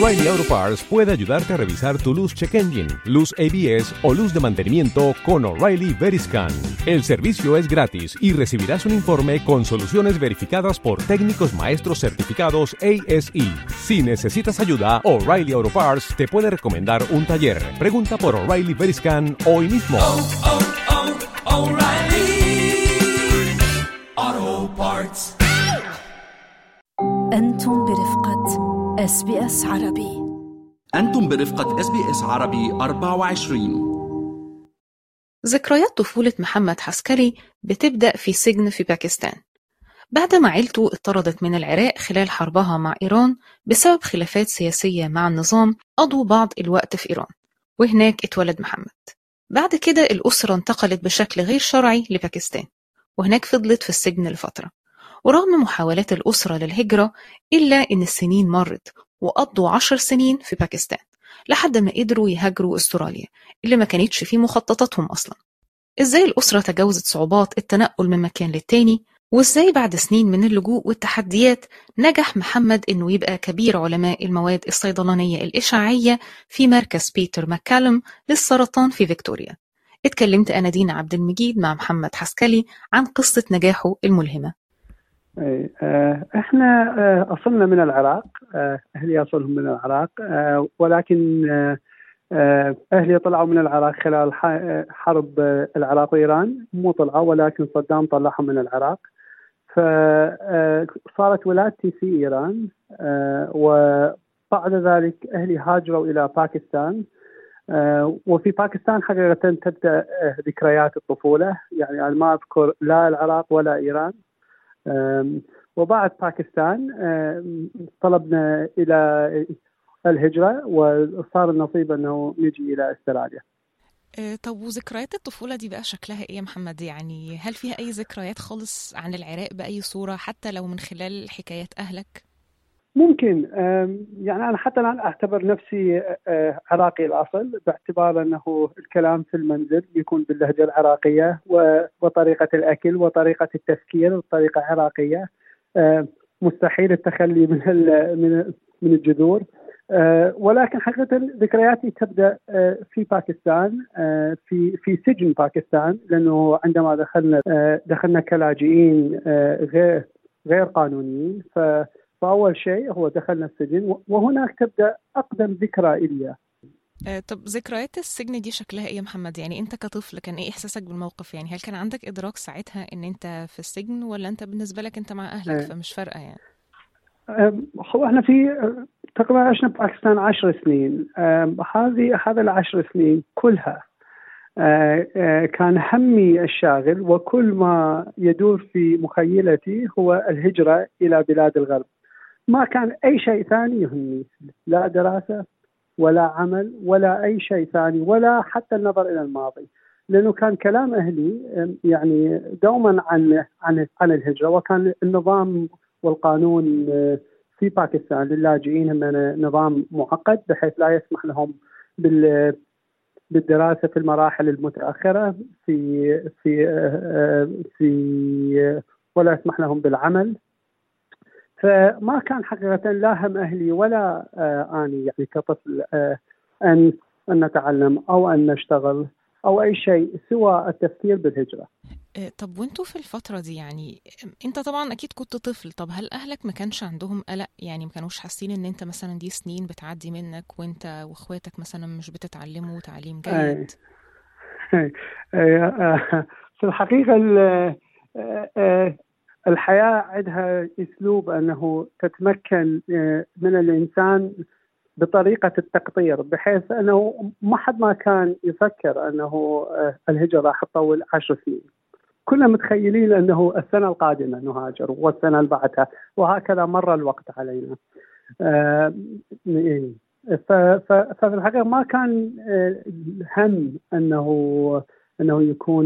O'Reilly Auto Parts puede ayudarte a revisar tu luz check engine, luz ABS o luz de mantenimiento con O'Reilly Veriscan. El servicio es gratis y recibirás un informe con soluciones verificadas por técnicos maestros certificados ASE. Si necesitas ayuda, O'Reilly Auto Parts te puede recomendar un taller. Pregunta por O'Reilly Veriscan hoy mismo. O'Reilly Auto Parts. أنتم برفقة SBS عربي. أنتم برفقة SBS عربي 24. ذكريات طفولة محمد حسكلي بتبدأ في سجن في باكستان بعد ما عيلته اطردت من العراق خلال حربها مع إيران بسبب خلافات سياسية مع النظام. قضوا بعض الوقت في إيران وهناك اتولد محمد. بعد كده الأسرة انتقلت بشكل غير شرعي لباكستان وهناك فضلت في السجن لفترة. ورغم محاولات الأسرة للهجرة إلا إن السنين مرت وقضوا 10 سنين في باكستان لحد ما قدروا يهاجروا أستراليا اللي ما كانتش في مخططاتهم أصلا. إزاي الأسرة تجاوزت صعوبات التنقل من مكان للتاني، وإزاي بعد سنين من اللجوء والتحديات نجح محمد إنه يبقى كبير علماء المواد الصيدلانية الإشعاعية في مركز بيتر ماكالم للسرطان في فيكتوريا. اتكلمت أنا دينا عبد المجيد مع محمد حسكلي عن قصة نجاحه الملهمة. احنا اصلنا من العراق، اهلي اصلهم من العراق، ولكن اهلي طلعوا من العراق خلال حرب العراق وايران. مو طلعوا ولكن صدام طلعهم من العراق، فصارت ولادتي في ايران. وبعد ذلك اهلي هاجروا الى باكستان. وفي باكستان حقيقة تبدأ ذكريات الطفولة، يعني أنا ما أذكر لا العراق ولا إيران. وبعد باكستان طلبنا إلى الهجرة وصار النصيب أنه نجي إلى أستراليا. طب وذكريات الطفولة دي بقى شكلها إيه يا محمد؟ يعني هل فيها أي ذكريات خالص عن العراق بأي صورة حتى لو من خلال حكايات أهلك؟ ممكن. يعني أنا حتى الآن أعتبر نفسي عراقي الأصل، باعتبار أنه الكلام في المنزل يكون باللهجة العراقية وطريقة الأكل وطريقة التفكير بطريقة عراقية. مستحيل التخلي من الجذور. ولكن حقيقة ذكرياتي تبدأ في باكستان، في سجن باكستان، لأنه عندما دخلنا كلاجئين غير قانونيين. فأول شيء هو دخلنا السجن، وهناك تبدأ أقدم ذكرى إلي. طب ذكريات السجن دي شكلها إيه يا محمد؟ يعني أنت كطفل كان إيه إحساسك بالموقف؟ يعني هل كان عندك إدراك ساعتها إن أنت في السجن، ولا أنت بالنسبة لك أنت مع أهلك فمش فارقة يعني؟ هو إحنا في تقريبا عشنا باكستان 10 سنين. هذا ال10 سنين كلها كان همي الشاغل وكل ما يدور في مخيلتي هو الهجرة إلى بلاد الغرب. ما كان أي شيء ثاني يهمني، لا دراسة ولا عمل ولا أي شيء ثاني، ولا حتى النظر إلى الماضي، لأنه كان كلام أهلي يعني دوما عن الهجرة. وكان النظام والقانون في باكستان للاجئين نظام معقد بحيث لا يسمح لهم بالدراسة في المراحل المتأخرة في ولا يسمح لهم بالعمل. فما كان حقيقة لا هم أهلي ولا أنا يعني كطفل أن نتعلم أو أن نشتغل أو أي شيء سوى التفكير بالهجرة. طب وانتوا في الفترة دي، يعني انت طبعا اكيد كنت طفل، طب هل اهلك ما كانش عندهم قلق؟ يعني ما كانوش حاسين ان انت مثلا دي سنين بتعدي منك وانت واخواتك مثلا مش بتتعلموا تعليم جيد؟ في الحقيقة الحياة عندها اسلوب انه تتمكن من الانسان بطريقة التقطير، بحيث انه ما حد ما كان يفكر انه الهجرة راح تطول 10 سنين. كنا متخيلين أنه السنة القادمة نهاجر والسنة اللي بعدها، وهكذا مر الوقت علينا. ففي الحقيقة ما كان هم أنه يكون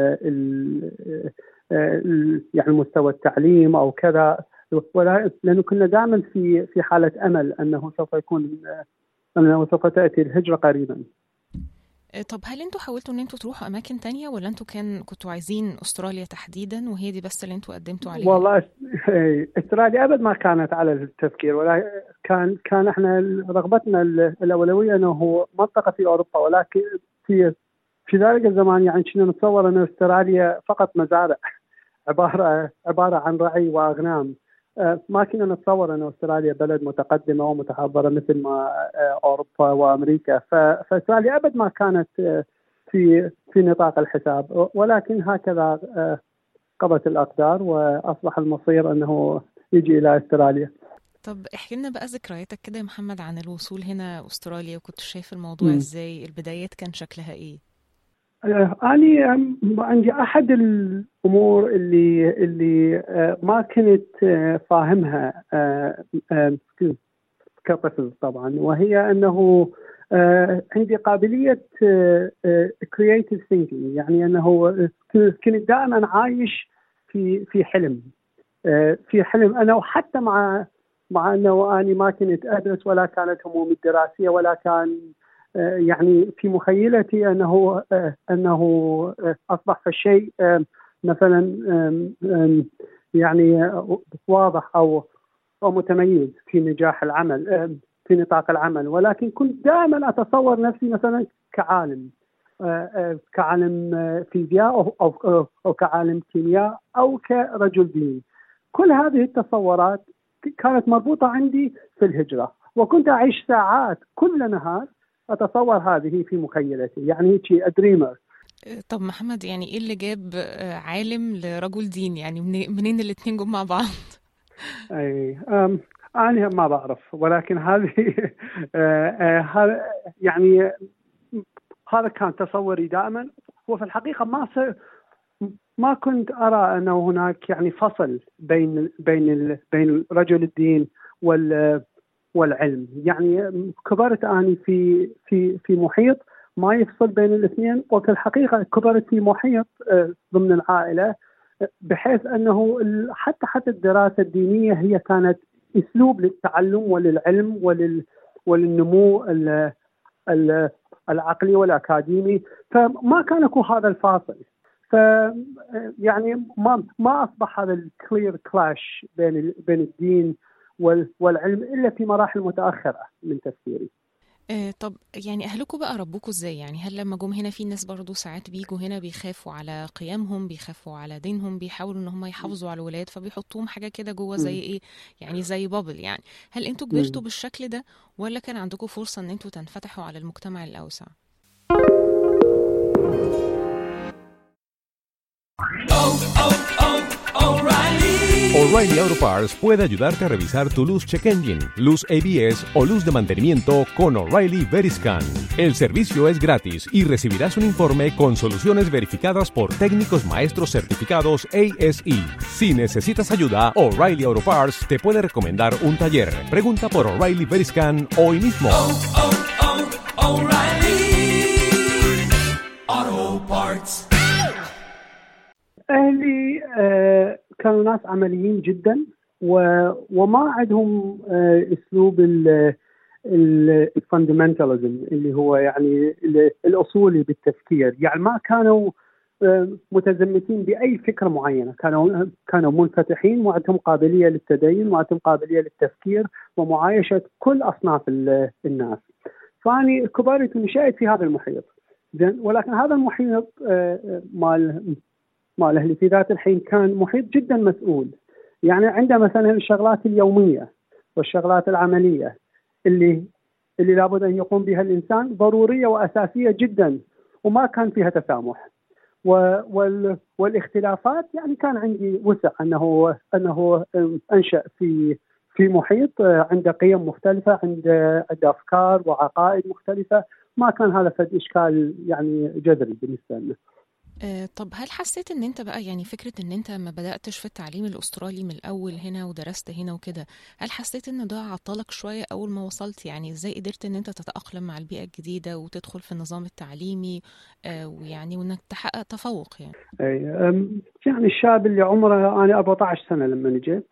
يعني مستوى التعليم أو كذا، لأنه كنا دائما في حالة أمل أنه سوف تأتي الهجرة قريبا. طب هل انتوا حاولتوا ان انتوا تروحوا اماكن تانية، ولا انتوا كنتوا عايزين استراليا تحديدا وهي دي بس اللي انتوا قدمتوا عليها؟ والله استراليا ابد ما كانت على التفكير، ولا كان احنا رغبتنا الاولويه انه هو منطقه في اوروبا، ولكن في ذلك الزمان يعني كنا نتصور ان استراليا فقط مزارع عباره عن رعي واغنام. ما كنا نتصور ان استراليا بلد متقدمه ومتحضره مثل ما اوروبا وامريكا. فاستراليا ابد ما كانت في نطاق الحساب، ولكن هكذا قضت الأقدار وأصبح المصير أنه يجي إلى أستراليا. طب احكي لنا بقى ذكرياتك كده يا محمد عن الوصول هنا أستراليا، وكنت شايف الموضوع إزاي؟ البدايات كان شكلها إيه؟ أنا عندي أحد الأمور اللي ما كنت فاهمها كطفل طبعا، وهي أنه عندي قابلية creative thinking، يعني أنه كنت دائما عايش في حلم، أنا، وحتى مع أنه أنا ما كنت أدرس ولا كانت همومي الدراسية ولا كان يعني في مخيلتي أنه أصبح في الشيء مثلا يعني واضح أو متميز في نجاح العمل في نطاق العمل، ولكن كنت دائما أتصور نفسي مثلا كعالم فيزياء أو كعالم كيمياء أو كرجل دين. كل هذه التصورات كانت مربوطة عندي في الهجرة، وكنت أعيش ساعات كل نهار أتصور هذه في مخيلتي، يعني هيك أدريمر. طب محمد، يعني إيه اللي جاب عالم لرجل دين؟ يعني منين الاتنين جم مع بعض؟ أي أنا ما بعرف، ولكن هذه يعني هذا كان تصوري دائما. وفي الحقيقة ما كنت أرى أنه هناك يعني فصل بين رجل الدين والعلم. يعني كبرت أنا في محيط ما يفصل بين الاثنين، وفي الحقيقة كبرت في محيط ضمن العائلة، بحيث أنه حتى الدراسة الدينية هي كانت أسلوب للتعلم وللعلم وللنمو العقلي والأكاديمي، فما كان يكون هذا الفاصل. يعني ما أصبح هذا الكلير كلاش بين الدين والعلم إلا في مراحل متأخرة من تفكيري. طب يعني أهلكم بقى ربوكوا إزاي؟ يعني هل لما جم هنا في ناس برضو ساعات بيجوا هنا بيخافوا على قيمهم، بيخافوا على دينهم، بيحاولوا إن هم يحافظوا على الولاد فبيحطوهم حاجة كده جوه زي إيه، يعني زي بابل يعني. هل أنتوا كبرتوا بالشكل ده، ولا كان عندكم فرصة إن أنتوا تنفتحوا على المجتمع الأوسع؟ O'Reilly Auto Parts puede ayudarte a revisar tu luz check engine, luz ABS o luz de mantenimiento con O'Reilly Veriscan. El servicio es gratis y recibirás un informe con soluciones verificadas por técnicos maestros certificados ASE. Si necesitas ayuda, O'Reilly Auto Parts te puede recomendar un taller. Pregunta por O'Reilly Veriscan hoy mismo. O'Reilly Auto Parts. أهلي كانوا ناس عمليين جدا، وما عندهم أسلوب الفاندمنتاليزم اللي هو يعني الأصولي بالتفكير. يعني ما كانوا متزمتين بأي فكرة معينة، كانوا منفتحين وعندهم قابلية للتدين وعندهم قابلية للتفكير ومعايشة كل أصناف الناس. فأنا كبرت ونشأت في هذا المحيط، ولكن هذا المحيط مال أهلي في ذات الحين كان محيط جدا مسؤول. يعني عنده مثلا الشغلات اليومية والشغلات العملية اللي لابد أن يقوم بها الإنسان ضرورية وأساسية جدا، وما كان فيها تسامح. والاختلافات يعني كان عندي وسع أنه أنشأ في محيط عنده قيم مختلفة، عنده أفكار وعقائد مختلفة. ما كان هذا فد إشكال يعني جذري بالنسبة لنا. طب هل حسيت ان انت بقى يعني فكرة ان انت ما بدأتش في التعليم الأسترالي من الأول هنا ودرست هنا وكده، هل حسيت ان ده عطلك شوية أول ما وصلت؟ يعني ازاي قدرت ان انت تتأقلم مع البيئة الجديدة وتدخل في النظام التعليمي ويعني وانك تحقق تفوق؟ يعني الشاب اللي عمره أنا 14 سنة لما جيت،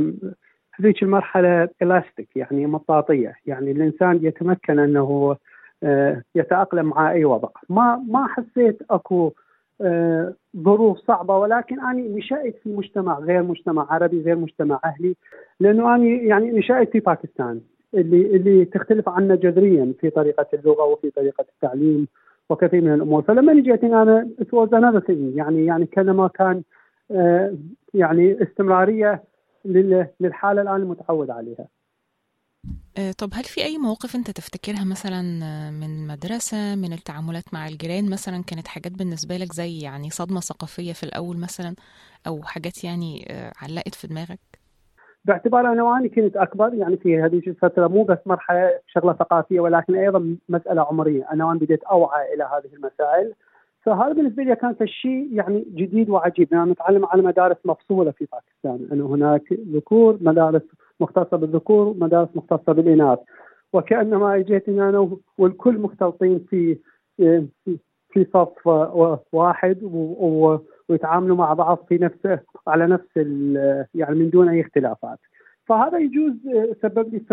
هذيك المرحلة إلاستيك يعني مطاطية، يعني الإنسان يتمكن أنه يتأقلم مع أي وضع. ما حسيت أكو ظروف صعبة، ولكن أنا نشأت في مجتمع غير مجتمع عربي، غير مجتمع أهلي، لأنه أنا يعني نشأت في باكستان اللي تختلف عنا جذريا في طريقة اللغة وفي طريقة التعليم وكثير من الأمور. فلما جيت أنا it was another thing، يعني كلما كان يعني استمرارية للحالة الآن المتعود عليها. طب هل في أي مواقف أنت تفتكرها مثلا من مدرسة، من التعاملات مع الجيران مثلا، كانت حاجات بالنسبة لك زي يعني صدمة ثقافية في الأول مثلا، أو حاجات يعني علقت في دماغك؟ باعتبار أنا كنت أكبر يعني في هذه الفترة، مو بس مرحلة شغلة ثقافية ولكن أيضا مسألة عمرية، أنا بديت أوعى إلى هذه المسائل. فهذا بالنسبة لي كان شيء يعني جديد وعجيب. أنا نتعلم على مدارس مفصولة في باكستان، أنه هناك ذكور، مدارس مختصة بالذكور، مدارس مختصة بالإناث، وكأنما اجيت أنا والكل مختلطين في صف واحد ويتعاملوا مع بعض في نفسه على نفس يعني من دون أي اختلافات. فهذا يجوز سبب لي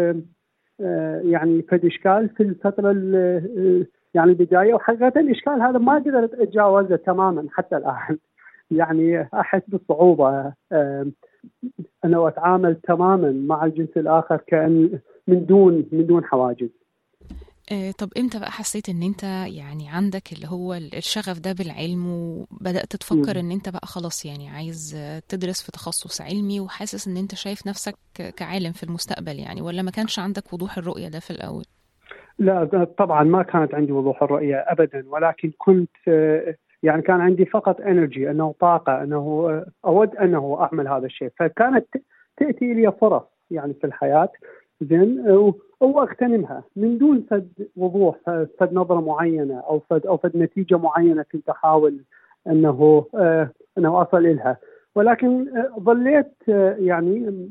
فد إشكال في الفترة يعني البداية، وحقيقة الإشكال هذا ما قدرت أتجاوزه تماما حتى الآن. يعني أحس بالصعوبة أنا أتعامل تماما مع الجنس الآخر كأن من دون حواجز. طب إمتى بقى حسيت إن أنت يعني عندك اللي هو الشغف ده بالعلم، وبدأت تفكر إن أنت بقى خلاص يعني عايز تدرس في تخصص علمي، وحاسس إن أنت شايف نفسك كعالم في المستقبل يعني، ولا ما كانش عندك وضوح الرؤية ده في الأول؟ لا طبعا ما كانت عندي وضوح الرؤية أبدا، ولكن كنت يعني كان عندي فقط انرجي، انه طاقه، انه اود انه اعمل هذا الشيء. فكانت تاتي لي فرص يعني في الحياه زين واغتنمها من دون فد وضوح، فد نظره معينه او فد نتيجه معينه كنت احاول انه اصل لها. ولكن ظليت يعني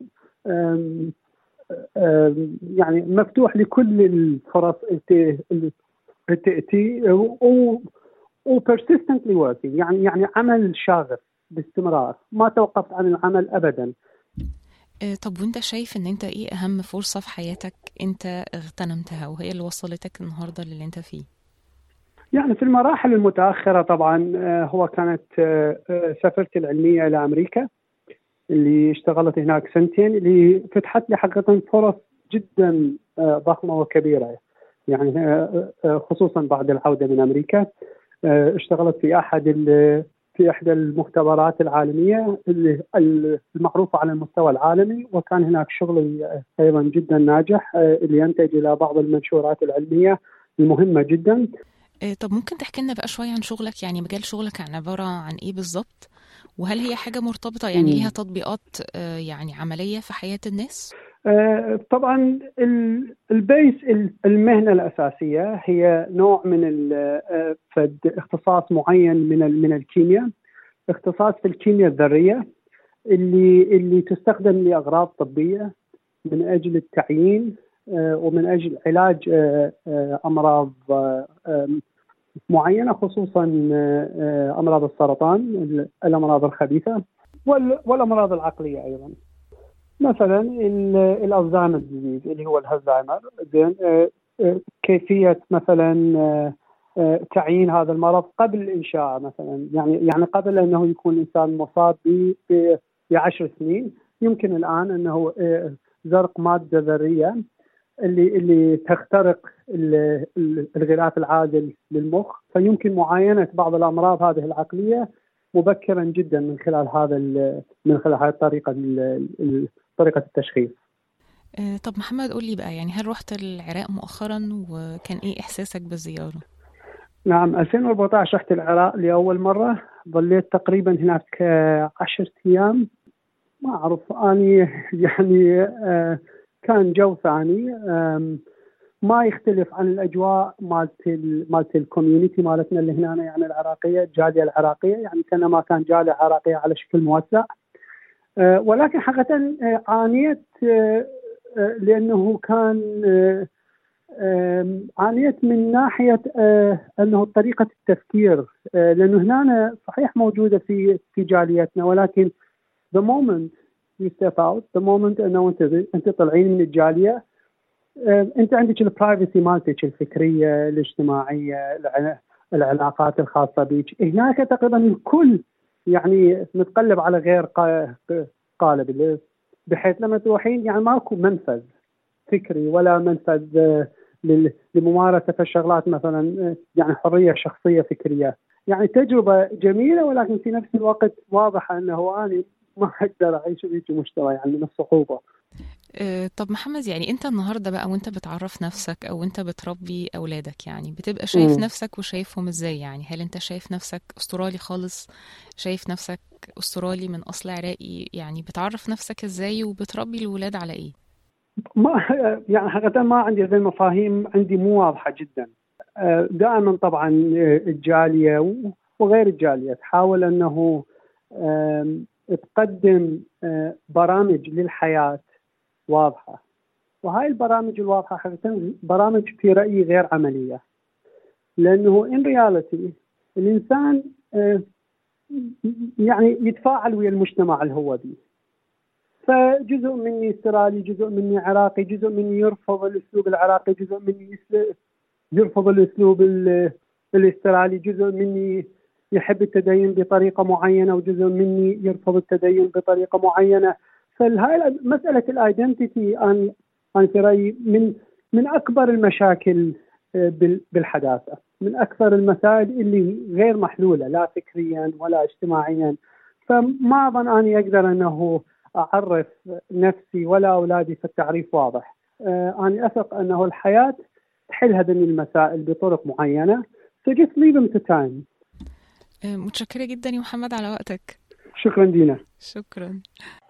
يعني مفتوح لكل الفرص اللي تاتي persistently working، يعني عمل شاغف باستمرار، ما توقفت عن العمل أبدا. طب وانت شايف ان انت ايه اهم فرصة في حياتك انت اغتنمتها وهي اللي وصلتك النهاردة اللي انت فيه؟ يعني في المراحل المتأخرة طبعا هو كانت سفرتي العلمية إلى أمريكا اللي اشتغلت هناك سنتين، اللي فتحت لي حقيقة فرص جدا ضخمة وكبيرة، يعني خصوصا بعد العودة من أمريكا. اشتغلت في إحدى المختبرات العالمية المعروفة على المستوى العالمي، وكان هناك شغل أيضا جدا ناجح اللي ينتج إلى بعض المنشورات العلمية المهمة جدا. طب ممكن تحكي لنا بقى شوية عن شغلك؟ يعني مجال شغلك عبارة عن إيه بالضبط؟ وهل هي حاجة مرتبطة يعني ليها تطبيقات يعني عملية في حياة الناس؟ طبعا البيس المهنة الأساسية هي نوع من اختصاص معين من الكيمياء، اختصاص في الكيمياء الذرية اللي تستخدم لأغراض طبية من أجل التعيين ومن أجل علاج أمراض معينة، خصوصا أمراض السرطان، الأمراض الخبيثة والأمراض العقلية أيضا. مثلا الألزهايمر ديزيز اللي هو الهزايمر، زين كيفية مثلا تعيين هذا المرض قبل الإنشاء، مثلا يعني قبل أنه يكون الإنسان مصاب ب10 سنين، يمكن الآن أنه زرق مادة ذرية اللي تخترق الغلاف العازل للمخ، فيمكن معاينة بعض الأمراض هذه العقلية مبكرا جدا من خلال هذه الطريقة، طريقة التشخيص. طب محمد قول لي بقى، يعني هل رحت العراق مؤخرا وكان ايه احساسك بالزيارة؟ نعم 2014 رحت العراق لأول مرة، ظليت تقريبا هناك 10 أيام. ما أعرف أني يعني كان جو ثاني ما يختلف عن الأجواء مالت الكوميونيتي مالتنا اللي هنا، يعني العراقية، الجالية العراقية، يعني كأنما كان جالية عراقية على شكل موسع. ولكن حقيقة عانيت لأنه كان عانيت من ناحية أنه طريقة التفكير، لأنه هنا صحيح موجودة في جاليتنا، ولكن the moment you step out, the moment أنه أنت طلعين من الجالية، أنت عندك البرايفسي مالتك الفكرية الاجتماعية العلاقات الخاصة بك. هناك تقريبا الكل يعني متقلب على غير قالب، بحيث لما تروحين يعني ماكو منفذ فكري ولا منفذ لممارسة الشغلات، مثلا يعني حرية شخصية فكرية. يعني تجربة جميلة، ولكن في نفس الوقت واضحة أنه أنا ما أقدر أعيش في مجتمع يعني من الصعوبة. طب محمد، يعني أنت النهاردة بقى وأنت بتعرف نفسك أو أنت بتربي أولادك، يعني بتبقى شايف نفسك وشايفهم إزاي؟ يعني هل أنت شايف نفسك أسترالي خالص؟ شايف نفسك أسترالي من أصل عراقي؟ يعني بتعرف نفسك إزاي وبتربي الولاد على إيه؟ ما يعني حقيقة ما عندي هذه المفاهيم، عندي مو واضحة جدا. دائما طبعا الجالية وغير الجالية تحاول أنه تقدم برامج للحياة واضحة، وهاي البرامج الواضحة حقيقة برامج في رأيي غير عملية، لأنه in reality الإنسان يعني يتفاعل ويا المجتمع اللي هو بيه. فجزء مني استرالي، جزء مني عراقي، جزء مني يرفض الأسلوب العراقي، جزء مني يرفض الأسلوب الاسترالي، جزء مني يحب التدين بطريقة معينة، وجزء مني يرفض التدين بطريقة معينة. فهاي مسألة الايدنتيتي أنا في رأيي من أكبر المشاكل بالحداثة، من أكثر المسائل اللي غير محلولة لا فكريا ولا اجتماعيا. فما أظن أني أقدر أنه أعرف نفسي ولا أولادي في التعريف واضح. أنا أثق أنه الحياة تحل هذه المسائل بطرق معينة. So just leave them to time. متشكرة جدا يا محمد على وقتك. شكرا دينا. شكرا.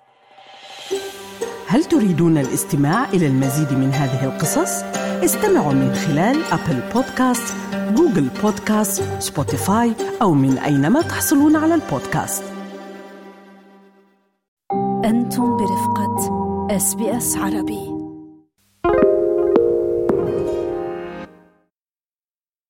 هل تريدون الاستماع إلى المزيد من هذه القصص؟ استمعوا من خلال أبل بودكاست، جوجل بودكاست، سبوتيفاي أو من أينما تحصلون على البودكاست. أنتم برفقة SBS عربي.